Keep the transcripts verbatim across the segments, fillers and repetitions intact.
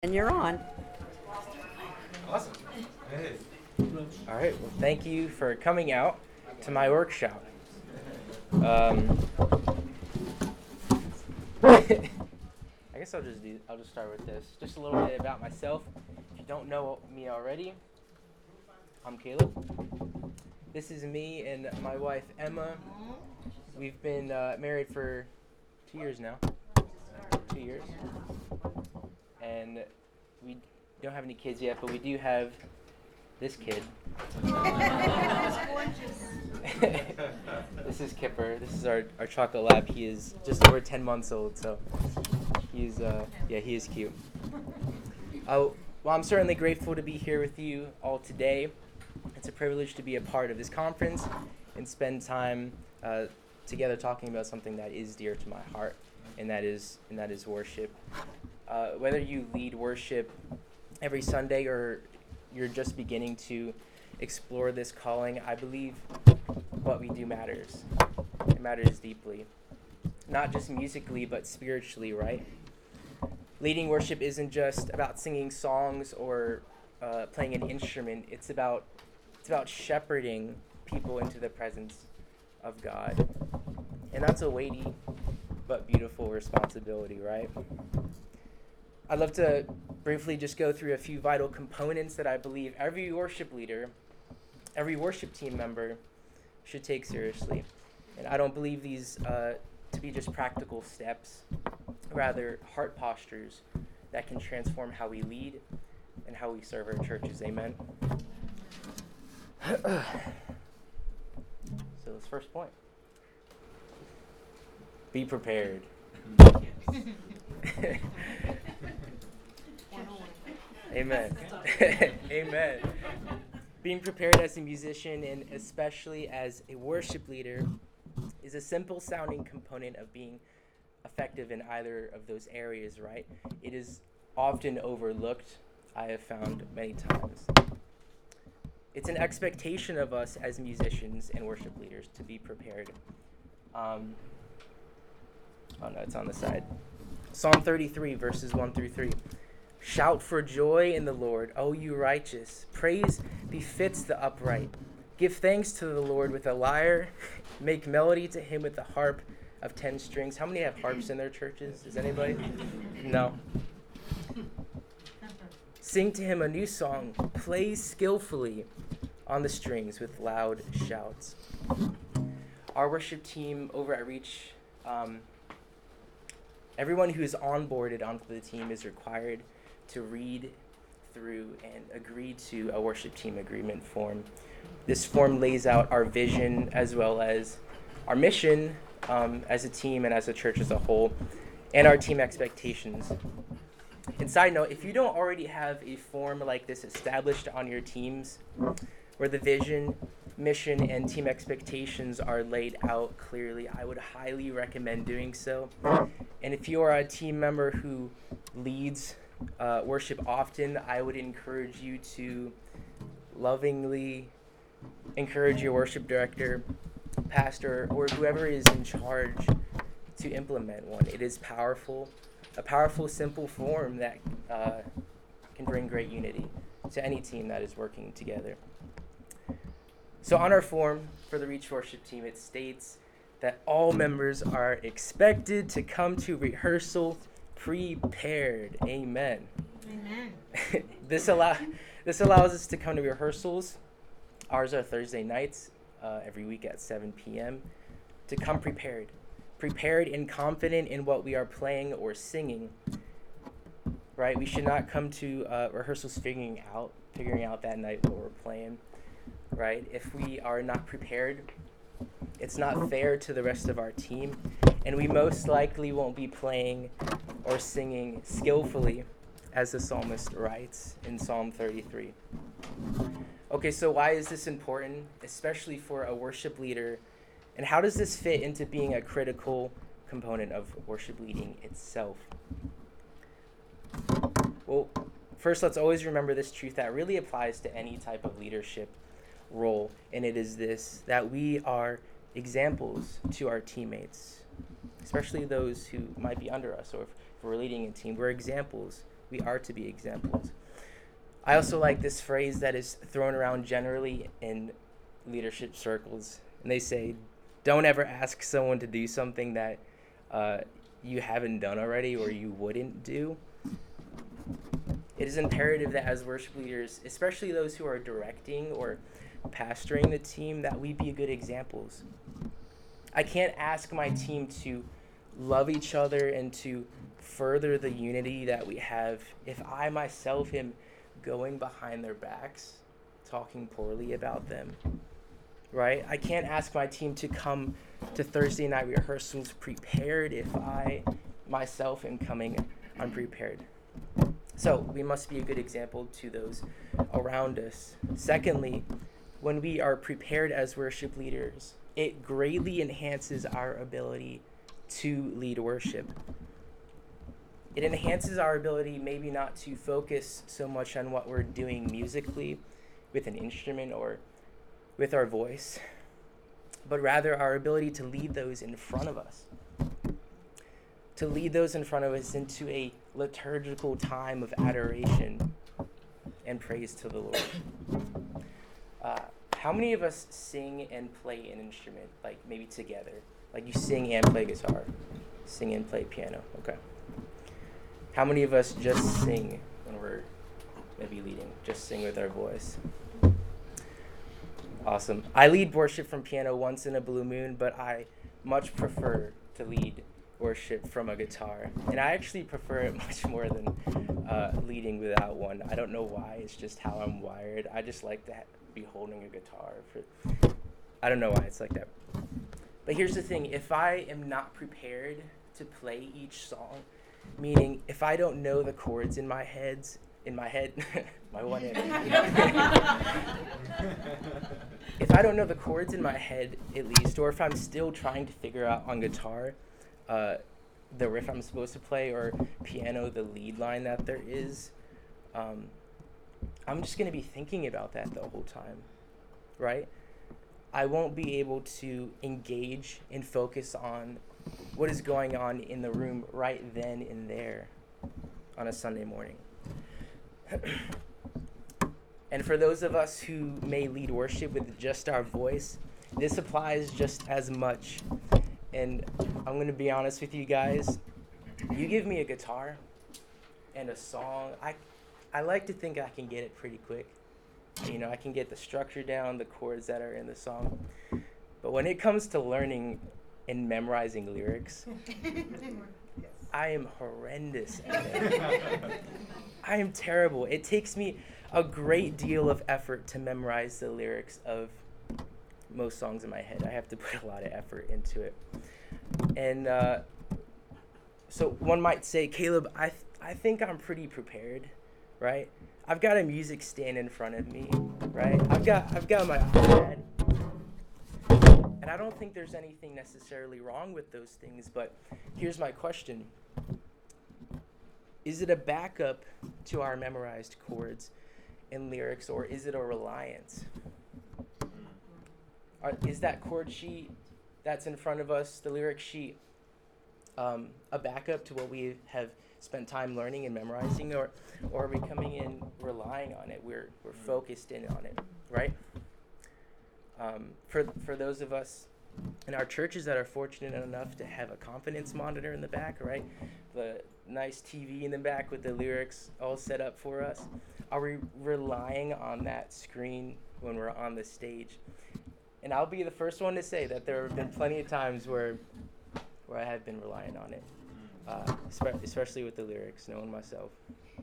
And you're on. Awesome. Hey. All right. Well, thank you for coming out to my workshop. Um, I guess I'll just do. I'll just start with this. Just a little bit about myself. If you don't know me already, I'm Caleb. This is me and my wife Emma. We've been uh, married for two years now. Two years. And we don't have any kids yet, but we do have this kid. This is Kipper. This is our, our chocolate lab. He is just over ten months old, so he's uh yeah he is cute. Uh, well, I'm certainly grateful to be here with you all today. It's a privilege to be a part of this conference and spend time uh, together talking about something that is dear to my heart, and that is and that is worship. Uh, whether you lead worship every Sunday or you're just beginning to explore this calling, I believe what we do matters. It matters deeply. Not just musically, but spiritually, right? Leading worship isn't just about singing songs or uh, playing an instrument. It's about it's about shepherding people into the presence of God. And that's a weighty but beautiful responsibility, right? I'd love to briefly just go through a few vital components that I believe every worship leader, every worship team member should take seriously. And I don't believe these uh, to be just practical steps, rather heart postures that can transform how we lead and how we serve our churches. Amen. So this first point. Be prepared. Amen. Amen. Being prepared as a musician and especially as a worship leader is a simple sounding component of being effective in either of those areas, right? It is often overlooked, I have found many times. It's an expectation of us as musicians and worship leaders to be prepared. Um, oh no, it's on the side. Psalm thirty-three, verses one through three. Shout for joy in the Lord, O you righteous. Praise befits the upright. Give thanks to the Lord with a lyre. Make melody to him with the harp of ten strings. How many have harps in their churches? Is anybody? No. Sing to him a new song. Play skillfully on the strings with loud shouts. Our worship team over at Reach, um, everyone who is onboarded onto the team is required to read through and agree to a worship team agreement form. This form lays out our vision as well as our mission um, as a team and as a church as a whole, and our team expectations. And side note, if you don't already have a form like this established on your teams, where the vision, mission, and team expectations are laid out clearly, I would highly recommend doing so. And if you are a team member who leads uh, worship often, I would encourage you to lovingly encourage your worship director, pastor, or whoever is in charge to implement one. It is powerful, a powerful, simple form that uh, can bring great unity to any team that is working together. So on our form for the Reach worship team, it states that all members are expected to come to rehearsal prepared. Amen. Amen. this allow this allows us to come to rehearsals. Ours are Thursday nights, uh, every week at seven p.m. to come prepared, prepared and confident in what we are playing or singing. Right? We should not come to uh, rehearsals figuring out figuring out that night what we're playing. Right? If we are not prepared, it's not fair to the rest of our team, and we most likely won't be playing or singing skillfully, as the psalmist writes in Psalm thirty-three. Okay, so why is this important, especially for a worship leader, and how does this fit into being a critical component of worship leading itself? Well, first, let's always remember this truth that really applies to any type of leadership role, and it is this, that we are examples to our teammates, especially those who might be under us, or if we're leading a team. We're examples we are to be examples. I also like this phrase that is thrown around generally in leadership circles, and they say, don't ever ask someone to do something that uh, you haven't done already or you wouldn't do. It is imperative that as worship leaders, especially those who are directing or pastoring the team, that we be good examples. I can't ask my team to love each other and to further the unity that we have if I myself am going behind their backs, talking poorly about them, right? I can't ask my team to come to Thursday night rehearsals prepared if I myself am coming unprepared. So we must be a good example to those around us. Secondly, when we are prepared as worship leaders, it greatly enhances our ability to lead worship. It enhances our ability maybe not to focus so much on what we're doing musically with an instrument or with our voice, but rather our ability to lead those in front of us. To lead those in front of us into a liturgical time of adoration and praise to the Lord. Uh, how many of us sing and play an instrument, like maybe together? Like you sing and play guitar, sing and play piano, okay. How many of us just sing when we're maybe leading, just sing with our voice? Awesome. I lead worship from piano once in a blue moon, but I much prefer to lead worship from a guitar. And I actually prefer it much more than uh, leading without one. I don't know why, it's just how I'm wired. I just like to ha- be holding a guitar. For I don't know why it's like that. But here's the thing, if I am not prepared to play each song, meaning if I don't know the chords in my heads, in my head, my one head. If I don't know the chords in my head, at least, or if I'm still trying to figure out on guitar uh, the riff I'm supposed to play, or piano the lead line that there is, um, I'm just going to be thinking about that the whole time, right? I won't be able to engage and focus on what is going on in the room right then and there on a Sunday morning. And for those of us who may lead worship with just our voice, this applies just as much. And I'm going to be honest with you guys, you give me a guitar and a song, I I like to think I can get it pretty quick. You know, I can get the structure down, the chords that are in the song. But when it comes to learning and memorizing lyrics, I am horrendous at it. I am terrible. It takes me a great deal of effort to memorize the lyrics of most songs in my head. I have to put a lot of effort into it. And uh, so one might say, Caleb, I th- I think I'm pretty prepared, right? I've got a music stand in front of me, right? I've got I've got my iPad. And I don't think there's anything necessarily wrong with those things, but here's my question. Is it a backup to our memorized chords and lyrics, or is it a reliance? Are, is that chord sheet that's in front of us, the lyric sheet, um, a backup to what we have spent time learning and memorizing, or, or are we coming in relying on it? We're we're focused in on it, right? Um, for for those of us in our churches that are fortunate enough to have a confidence monitor in the back, right? The nice T V in the back with the lyrics all set up for us. Are we relying on that screen when we're on the stage? And I'll be the first one to say that there have been plenty of times where where I have been relying on it, uh, especially with the lyrics, knowing myself.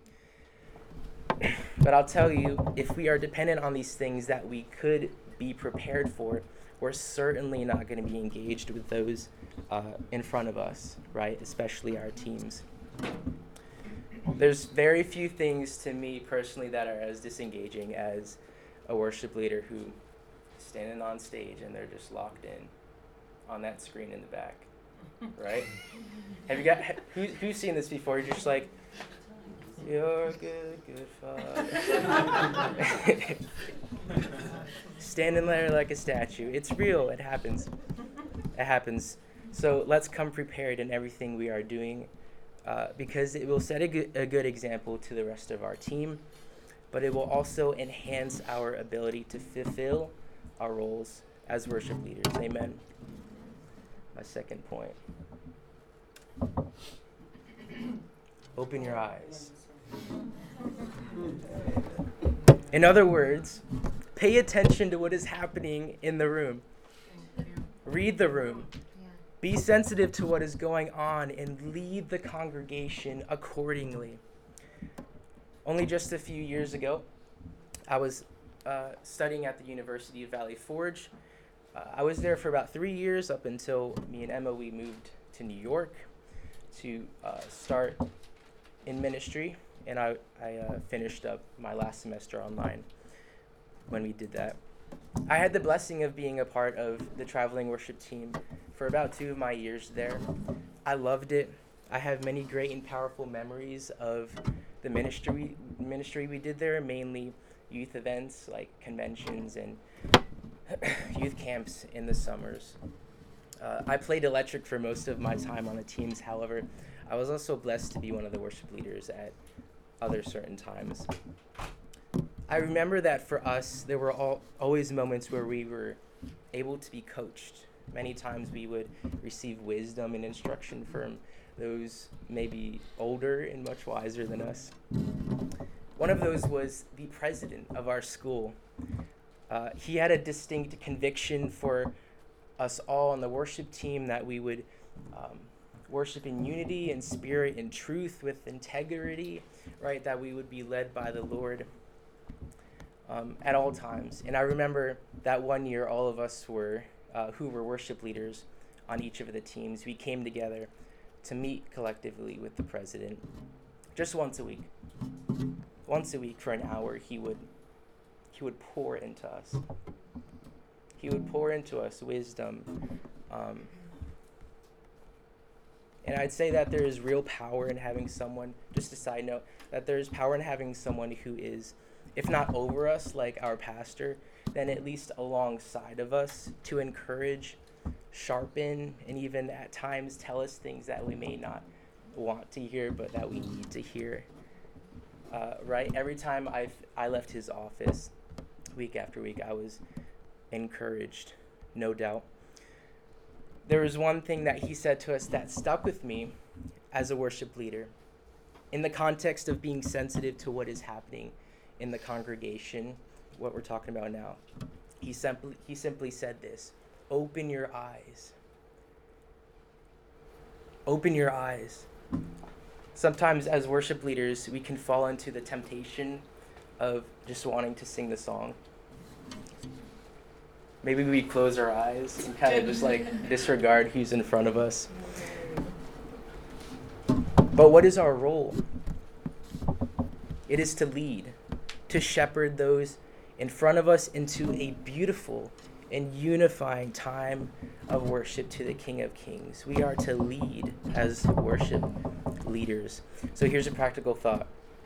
But I'll tell you, if we are dependent on these things that we could be prepared for, we're certainly not going to be engaged with those uh, in front of us, right? Especially our teams. There's very few things to me personally that are as disengaging as a worship leader who is standing on stage and they're just locked in on that screen in the back, right? Have you got, who, who's seen this before? You're just like, you're a good, good father. Standing there like a statue. It's real. It happens. It happens. So let's come prepared in everything we are doing uh, because it will set a good, a good example to the rest of our team, but it will also enhance our ability to fulfill our roles as worship leaders. Amen. My second point. Open your eyes. In other words, pay attention to what is happening in the room. Read the room. Be sensitive to what is going on and lead the congregation accordingly. Only just a few years ago, I was uh, studying at the University of Valley Forge. Uh, I was there for about three years up until me and Emma, we moved to New York to uh, start in ministry. And I, I uh, finished up my last semester online when we did that. I had the blessing of being a part of the traveling worship team for about two of my years there. I loved it. I have many great and powerful memories of the ministry ministry we did there, mainly youth events like conventions and youth camps in the summers. Uh, I played electric for most of my time on the teams. However, I was also blessed to be one of the worship leaders at other certain times. I remember that for us, there were all, always moments where we were able to be coached. Many times we would receive wisdom and instruction from those maybe older and much wiser than us. One of those was the president of our school. Uh, he had a distinct conviction for us all on the worship team that we would um, worship in unity and spirit and truth with integrity, right? That we would be led by the Lord um, at all times. And I remember that one year, all of us were, uh, who were worship leaders on each of the teams, we came together to meet collectively with the president just once a week. Once a week for an hour, he would he would pour into us. He would pour into us wisdom. Um, and I'd say that there is real power in having someone, just a side note, that there is power in having someone who is, if not over us, like our pastor, then at least alongside of us to encourage, sharpen, and even at times tell us things that we may not want to hear, but that we need to hear. Uh, right? Every time I I left his office, week after week, I was encouraged, no doubt. There was one thing that he said to us that stuck with me as a worship leader in the context of being sensitive to what is happening in the congregation, what we're talking about now. He simply he simply said this: open your eyes. Open your eyes. Sometimes as worship leaders, we can fall into the temptation of just wanting to sing the song. Maybe we close our eyes and kind of just like disregard who's in front of us. But what is our role? It is to lead, to shepherd those in front of us into a beautiful and unifying time of worship to the King of Kings. We are to lead as worship leaders. So here's a practical thought.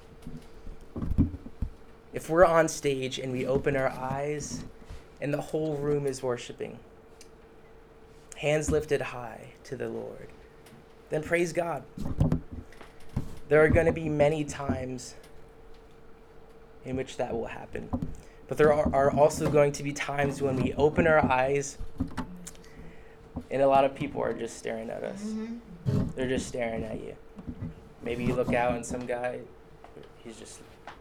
If we're on stage and we open our eyes and the whole room is worshiping, hands lifted high to the Lord, then praise God. There are going to be many times in which that will happen. But there are, are also going to be times when we open our eyes and a lot of people are just staring at us. Mm-hmm. They're just staring at you. Maybe you look out and some guy, he's just,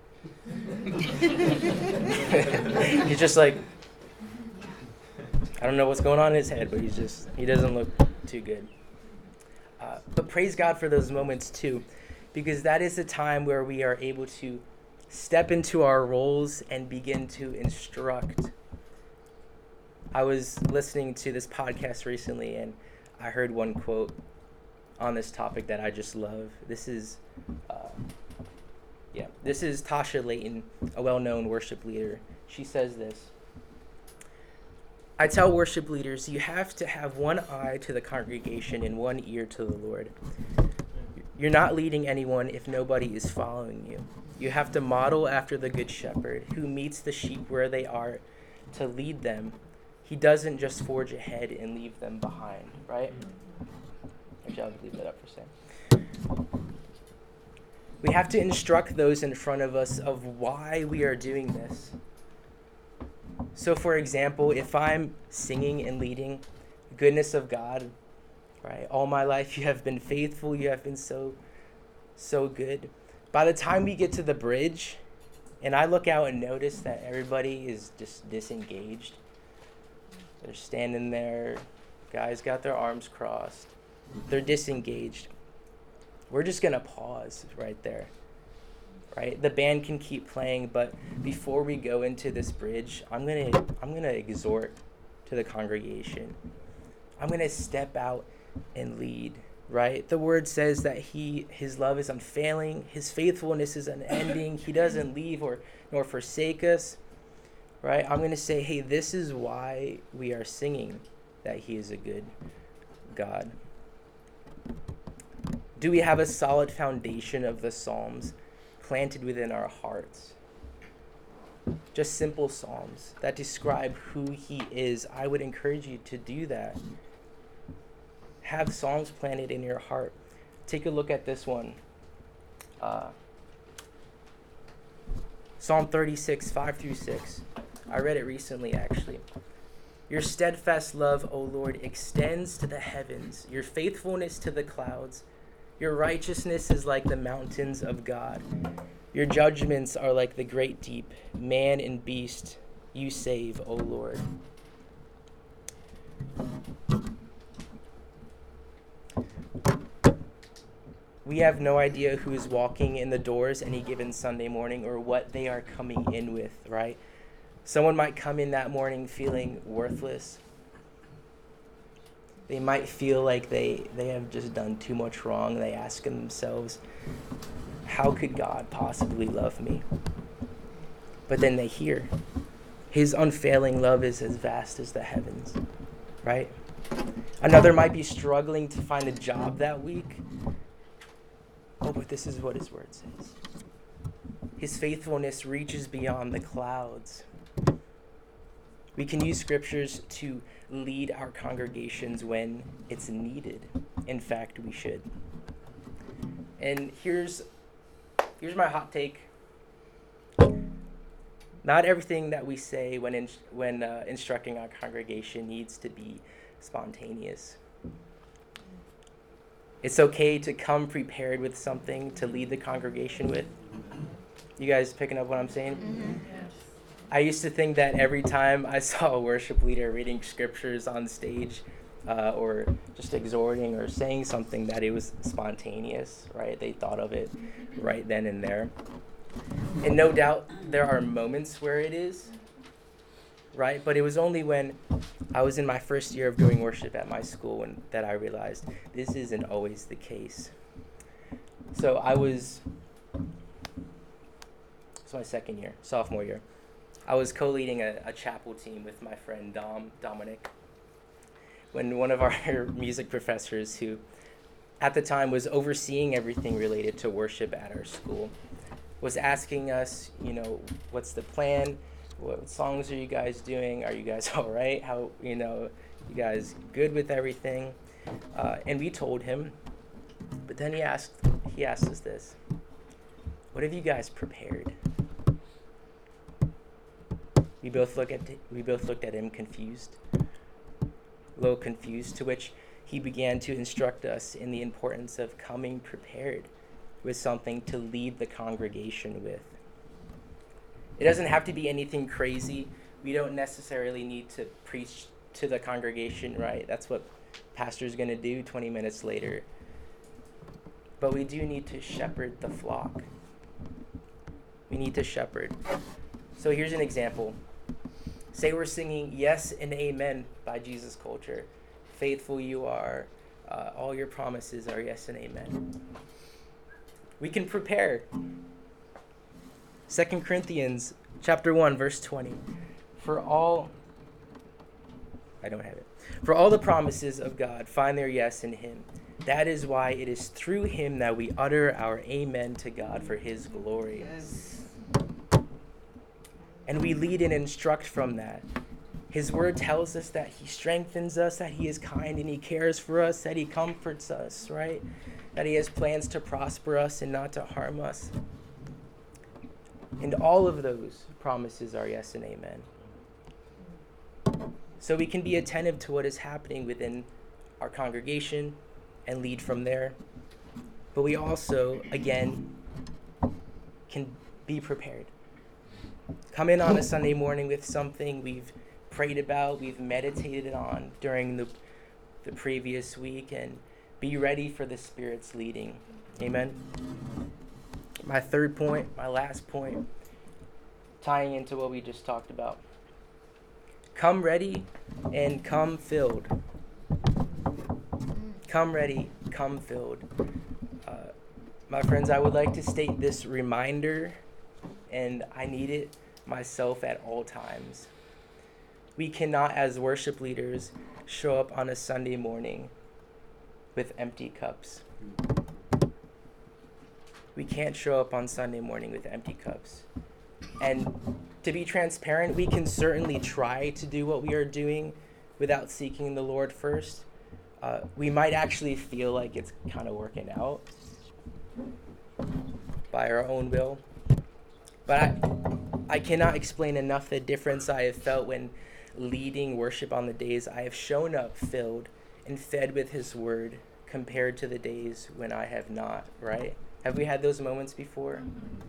he's just like, I don't know what's going on in his head, but he's just, he doesn't look too good. Uh, but praise God for those moments too, because that is a time where we are able to step into our roles and begin to instruct. I was listening to this podcast recently and I heard one quote on this topic that I just love. This is, uh, yeah, this is Tasha Layton, a well-known worship leader. She says this: I tell worship leaders, you have to have one eye to the congregation and one ear to the Lord. You're not leading anyone if nobody is following you. You have to model after the Good Shepherd who meets the sheep where they are to lead them. He doesn't just forge ahead and leave them behind, right? Actually, I'll leave that up for a second. We have to instruct those in front of us of why we are doing this. So, for example, if I'm singing and leading goodness of God, right? All my life you have been faithful, you have been so, so good. By the time we get to the bridge, and I look out and notice that everybody is just disengaged. They're standing there, guys got their arms crossed. They're disengaged. We're just gonna pause right there, right? The band can keep playing, but before we go into this bridge, I'm gonna I'm gonna exhort to the congregation. I'm gonna step out and lead, right? The word says that he his love is unfailing, his faithfulness is unending. He doesn't leave or nor forsake us, right? I'm gonna say, hey, this is why we are singing that he is a good God. Do we have a solid foundation of the Psalms planted within our hearts? Just simple Psalms that describe who he is. I would encourage you to do that. Have Psalms planted in your heart. Take a look at this one. Uh, Psalm thirty-six, five through six. I read it recently, actually. Your steadfast love, O Lord, extends to the heavens, your faithfulness to the clouds. Your righteousness is like the mountains of God. Your judgments are like the great deep. Man and beast you save, O Lord. We have no idea who is walking in the doors any given Sunday morning or what they are coming in with, right? Someone might come in that morning feeling worthless. They might feel like they, they have just done too much wrong. They ask themselves, how could God possibly love me? But then they hear, his unfailing love is as vast as the heavens, right? Another might be struggling to find a job that week. Oh, but this is what his word says. His faithfulness reaches beyond the clouds. We can use scriptures to lead our congregations when it's needed. In fact, we should. And here's here's my hot take. Not everything that we say when in, when uh, instructing our congregation needs to be spontaneous. It's okay to come prepared with something to lead the congregation with. You guys picking up what I'm saying? Mm-hmm. I used to think that every time I saw a worship leader reading scriptures on stage uh, or just exhorting or saying something, that it was spontaneous, right? They thought of it right then and there. And no doubt there are moments where it is, right? But it was only when I was in my first year of doing worship at my school when, that I realized this isn't always the case. So I was, it's my second year, sophomore year. I was co-leading a, a chapel team with my friend Dom, Dominic, when one of our music professors, who at the time was overseeing everything related to worship at our school, was asking us, you know, what's the plan? What songs are you guys doing? Are you guys all right? How, you know, you guys good with everything? Uh, and we told him, but then he asked, he asked us this, what have you guys prepared? We both look at we both looked at him confused, a little confused, to which he began to instruct us in the importance of coming prepared with something to lead the congregation with. It doesn't have to be anything crazy. We don't necessarily need to preach to the congregation, right? That's what pastor's going to do twenty minutes later. But we do need to shepherd the flock. We need to shepherd. So here's an example. Say we're singing Yes and Amen by Jesus Culture. Faithful you are. Uh, all your promises are yes and amen. We can prepare. Second Corinthians chapter one, verse twenty. For all, I don't have it. For all the promises of God find their yes in him. That is why it is through him that we utter our amen to God for his glory. Yes. And we lead and instruct from that. His word tells us that he strengthens us, that he is kind and he cares for us, that he comforts us, right? That he has plans to prosper us and not to harm us. And all of those promises are yes and amen. So we can be attentive to what is happening within our congregation and lead from there. But we also, again, can be prepared. Come in on a Sunday morning with something we've prayed about, we've meditated on during the, the previous week, and be ready for the Spirit's leading. Amen. My third point, my last point, tying into what we just talked about. Come ready and come filled. Come ready, come filled. Uh, my friends, I would like to state this reminder, and I need it myself at all times. We cannot, as worship leaders, show up on a Sunday morning with empty cups. We can't show up on Sunday morning with empty cups. And to be transparent, we can certainly try to do what we are doing without seeking the Lord first. Uh, we might actually feel like it's kind of working out by our own will. But I, I cannot explain enough the difference I have felt when leading worship on the days I have shown up filled and fed with his word compared to the days when I have not, right? Have we had those moments before?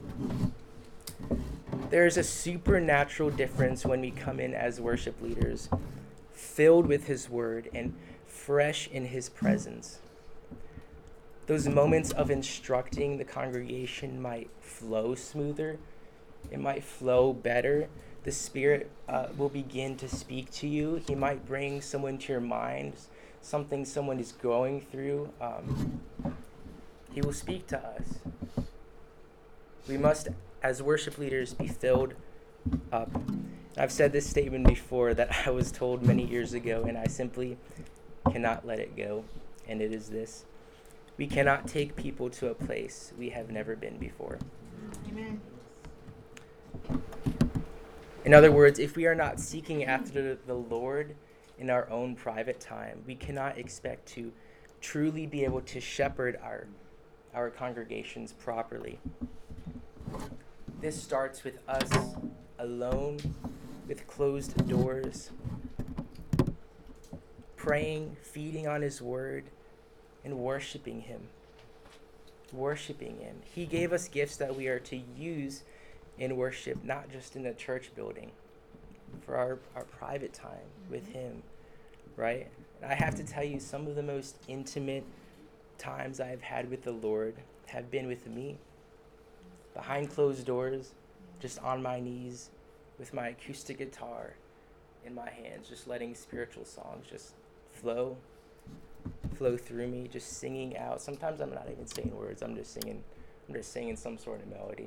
There's a supernatural difference when we come in as worship leaders, filled with his word and fresh in his presence. Those moments of instructing the congregation might flow smoother. It might flow better. The Spirit uh, will begin to speak to you. He might bring someone to your mind, something someone is going through. Um, he will speak to us. We must, as worship leaders, be filled up. I've said this statement before that I was told many years ago, and I simply cannot let it go. And it is this: we cannot take people to a place we have never been before. Amen. In other words, if we are not seeking after the Lord in our own private time, we cannot expect to truly be able to shepherd our, our congregations properly. This starts with us alone, with closed doors, praying, feeding on his word, and worshiping him. Worshiping him. He gave us gifts that we are to use in worship, not just in the church building, for our, our private time with him, right? And I have to tell you, some of the most intimate times I've had with the Lord have been with me, behind closed doors, just on my knees, with my acoustic guitar in my hands, just letting spiritual songs just flow, flow through me, just singing out. Sometimes I'm not even saying words, I'm just singing, I'm just singing some sort of melody.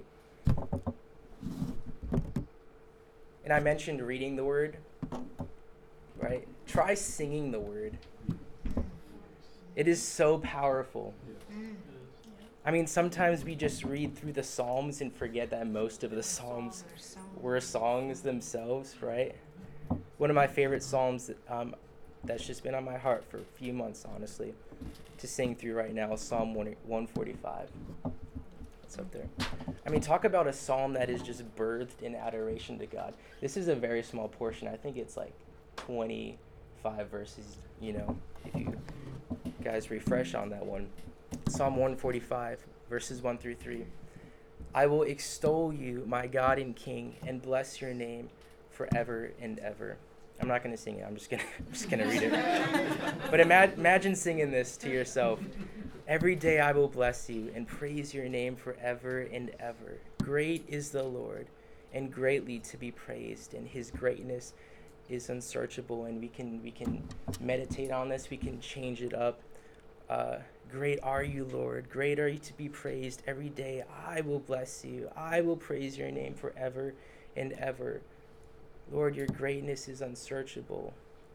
And I mentioned reading the word, right? Try singing the word. It is so powerful. I mean, sometimes we just read through the Psalms and forget that most of the Psalms were songs themselves, right? One of my favorite Psalms um, that's just been on my heart for a few months, honestly, to sing through right now is Psalm one forty-five. It's up there. I mean, talk about a psalm that is just birthed in adoration to God. This is a very small portion. I think it's like twenty-five verses, you know, if you guys refresh on that one. Psalm one forty-five, verses one through three. I will extol you, my God and King, and bless your name forever and ever. I'm not going to sing it. I'm just going to I'm just going to read it. But ima- imagine singing this to yourself. Every day I will bless you and praise your name forever and ever. Great is the Lord, and greatly to be praised, and his greatness is unsearchable. And we can we can meditate on this. We can change it up. Uh, great are you, Lord. Great are you to be praised. Every day I will bless you. I will praise your name forever and ever. Lord, your greatness is unsearchable.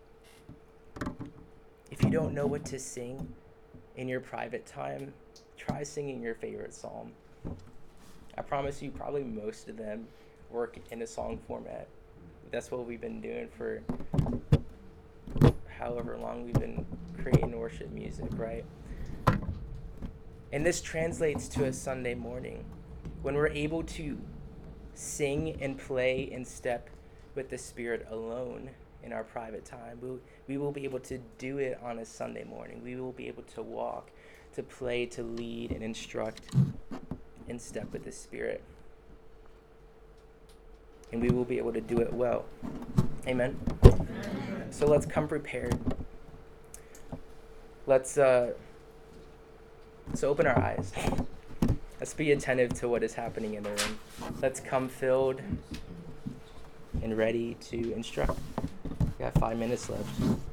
If you don't know what to sing in your private time, try singing your favorite psalm. I promise you, probably most of them work in a song format That's what we've been doing for however long we've been creating worship music, right? And this translates to a Sunday morning when we're able to sing and play in step with the Spirit alone in our private time. We, we will be able to do it on a Sunday morning. We will be able to walk, to play, to lead, and instruct in step with the Spirit. And we will be able to do it well. Amen? Amen. So let's come prepared. Let's, uh, let's open our eyes. Let's be attentive to what is happening in the room. Let's come filled and ready to instruct. We got five minutes left.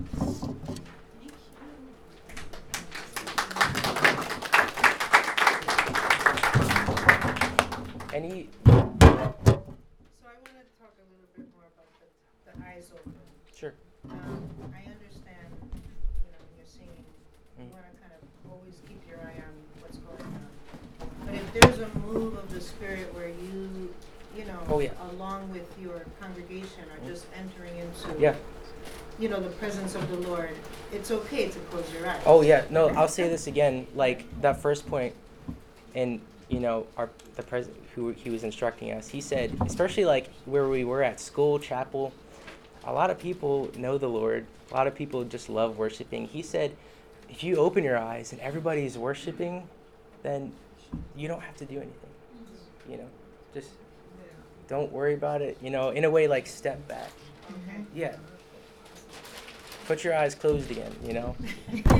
Any? So I want to talk a little bit more about the, the eyes open. Sure. Um, I understand, you know, when you're singing, you Mm. want to kind of always keep your eye on what's going on. But if there's a move of the Spirit where you, you know, Oh, yeah. along with your congregation are Mm. just entering into, Yeah. you know, the presence of the Lord, it's okay to close your eyes. Oh yeah. No, I'll say this again. Like that first point, and you know, our the president who he was instructing us, he said, especially like where we were at school, chapel, a lot of people know the Lord. A lot of people just love worshiping. He said, if you open your eyes and everybody's worshiping, then you don't have to do anything. You know, just don't worry about it. You know, in a way, like step back. Okay. Yeah. Put your eyes closed again. You know. Yeah. I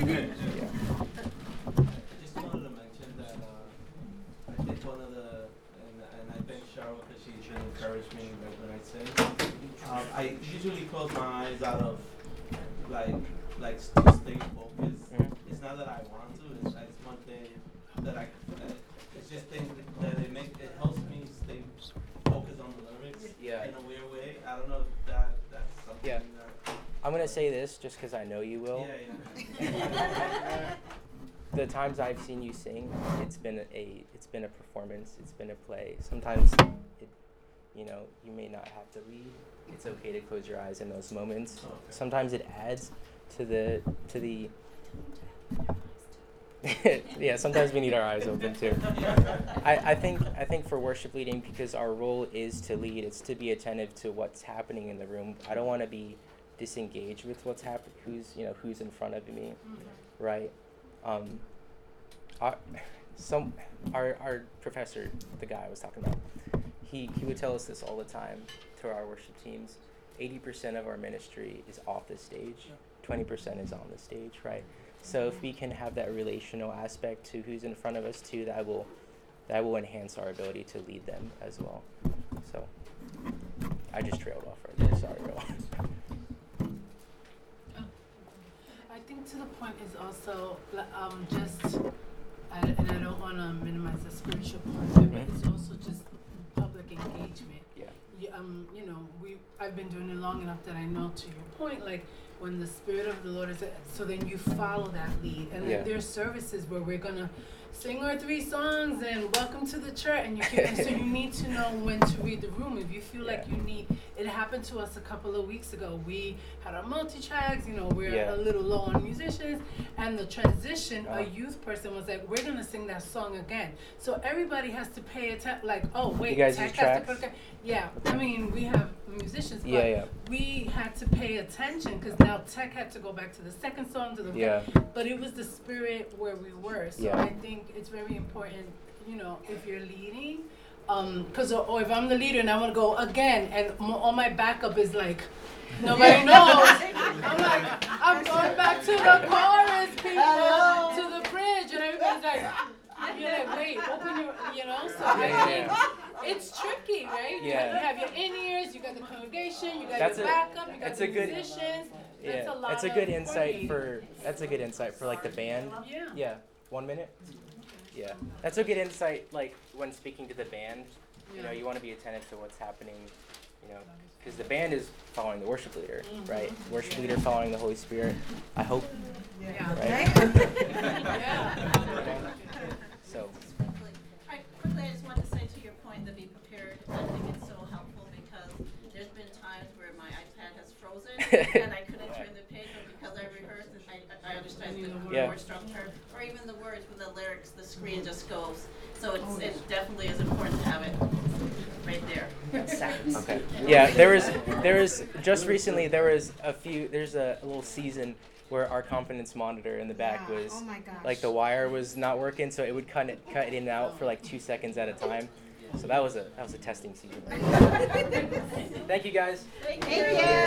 just wanted to mention that uh, I think one of the, and, and I thank Cheryl because she should encourage me like when I sing. Um, I usually close my eyes out of like like to stay focused. Mhm. It's not that I want to. It's, it's one thing that I. Uh, it's just things that it make it helps me stay focused on the lyrics. Yeah. In a weird way. I don't know if that that's something Yeah. that. I'm gonna say this just because I know you will. Yeah, yeah. The times I've seen you sing, it's been a it's been a performance. It's been a play. Sometimes, it, you know, you may not have to lead. It's okay to close your eyes in those moments. Okay. Sometimes it adds to the to the. Yeah, sometimes we need our eyes open too. I, I think I think for worship leading, because our role is to lead, it's to be attentive to what's happening in the room. I don't want to be disengaged with what's happening, who's you know who's in front of me, right? Um, our, some our our professor, the guy I was talking about, he he would tell us this all the time to our worship teams. eighty percent of our ministry is off the stage, twenty percent is on the stage, right? So if we can have that relational aspect to who's in front of us too, that will that will enhance our ability to lead them as well. So I just trailed off right there. Sorry, Rowan. I think to the point is also like, um, just, I, and I don't want to minimize the spiritual part of it, but it's also just public engagement. Yeah. You, um, you know, we I've been doing it long enough that I know, to your point, like when the Spirit of the Lord is, so then you follow that lead. And Yeah. then there's services where we're gonna sing our three songs and welcome to the church, and you can, so you need to know when to read the room. If you feel like Yeah. you need, it happened to us a couple of weeks ago. We had our multi-tracks, you know, we're Yeah. a little low on musicians, and the transition, Uh. a youth person was like, we're gonna sing that song again. So everybody has to pay attention, like, oh wait, You guys Tech use has to tracks? put a- yeah, I mean, we have musicians, but Yeah, yeah. we had to pay attention because now Tech had to go back to the second song, to the Yeah. but it was the spirit where we were. So Yeah. I think it's very important, you know, if you're leading, um, because or, or if I'm the leader and I want to go again, and m- all my backup is like, nobody knows. I'm like, I'm going back to the chorus, people, to the bridge, and everybody's like, you're like, wait, open your, you know. So I Yeah, think yeah. it's tricky, right? Yeah. You have your in-ears, you got the congregation, you got That's your a- backup, you got that's the a good- musicians. Yeah, That's a lot that's a good of insight coordinating. for that's a good insight for like the band. Yeah. Yeah, one minute. Yeah, that's a good insight. Like when speaking to the band, you know, Yeah. you want to be attentive to what's happening. You know, because the band is following the worship leader, Mhm. right? Worship leader following the Holy Spirit. I hope. Yeah. Right? Yeah. So. I, quickly, I just wanted to say to your point that be prepared. I think it's so helpful because there's been times where and I couldn't turn the page, but because I rehearsed and I, I understand the Yeah. word structure, or even the words with the lyrics, the screen just goes. So it's, it definitely is important to have it right there. Okay. Yeah, there was there was just recently there was a few there's a, a little season where our confidence monitor in the back Yeah. was Oh my gosh. like the wire was not working, so it would cut it cut it in and out for like two seconds at a time. So that was a that was a testing season. Thank you guys. Thank you.